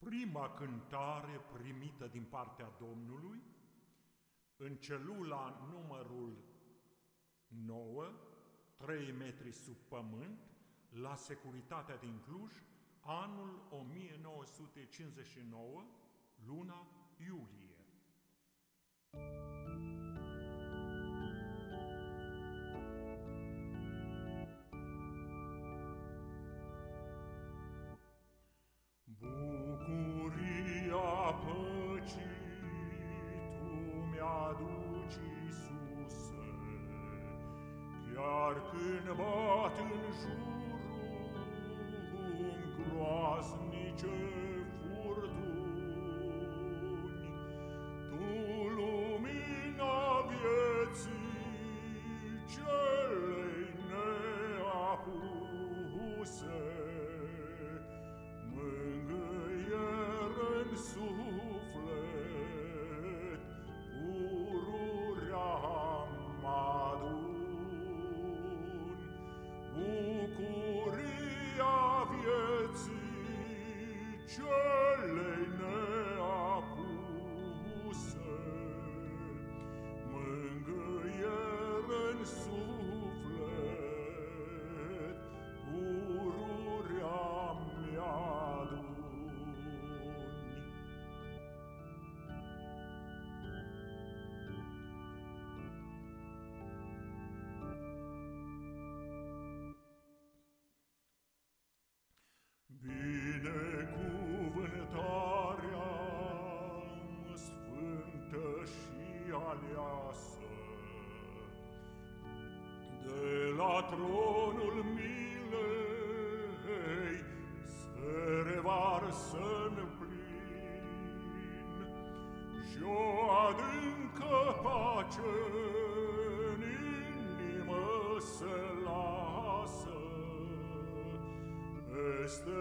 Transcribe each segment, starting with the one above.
Prima cântare primită din partea Domnului în celula numărul 9, 3 metri sub pământ, la Securitatea din Cluj, anul 1959, luna iulie. Bucuria păcii Tu mi-aduci, Iisuse, chiar când bat în jurul groaznice furtuni. Tu, lumina vieții celei neapuse, mângâiere-n suflet, pururea-mi adun. Bucuria vieții celei neapuse, mângâiere-n suflet, pururea-mi adun. Binecuvântarea sfântă și aleasă de la tronul milei se revarsă-n plin și o adâncă pace în inimă se lasă. Peste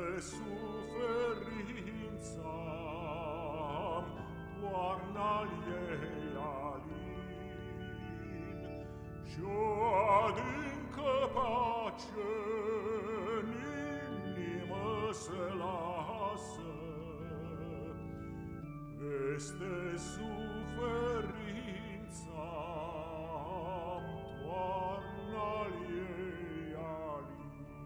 suferința-mi toarnă-l ei alin și o adâncă pace în inimă se lasă. Peste suferința-mi toarnă-l ei alin.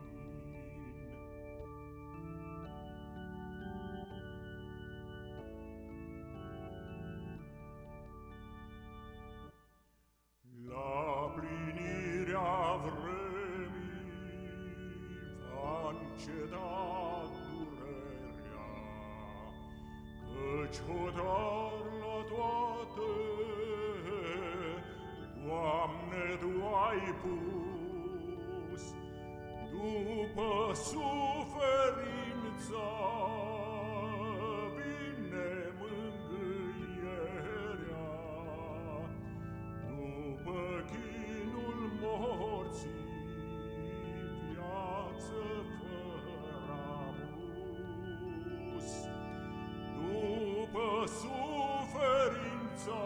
La plinirea vremii va înceta durerea, căci hotar la toate, Doamne, Tu ai pus. După suferința vine mângâierea, după chinul morții viață fără abuz. După suferința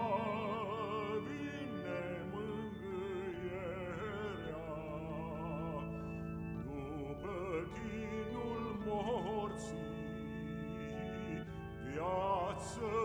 vine mângâierea, după chinul morții viață